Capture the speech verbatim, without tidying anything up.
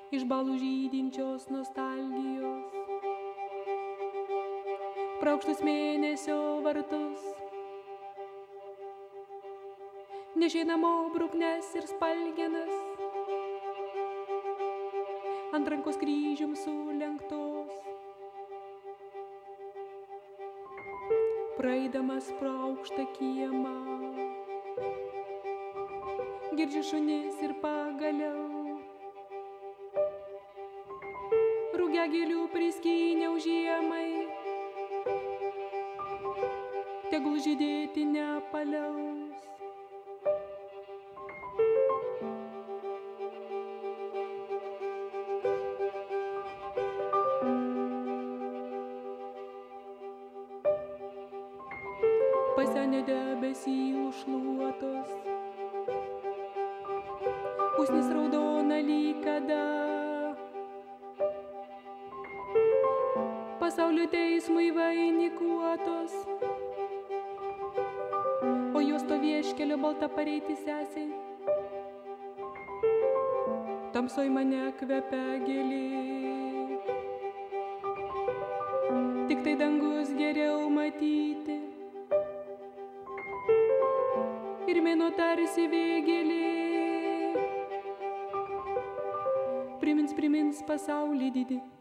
iš balų žydinčios nostalgijos, praukštus mėnesio vartus, nežinamo bruknes ir spalgenas, ant rankos kryžium sulenktos. Praeidamas pro aukštą kiemą, girdžiu šunis ir pagaliau rugiagėlių priskyniau žiemai, tegul žydėti nepaliaus. Pasenę debesylų šluotos, usnis raudona lyg kada, pasaulio teismui vainikuotos, o jos to vieškelio balta pareiti sesė, tamsoj mane kvepia gėlė, tik tai dangus geriau matyti, ir mėnuo tarsi vėgėlė, primins, primins pasaulį didį.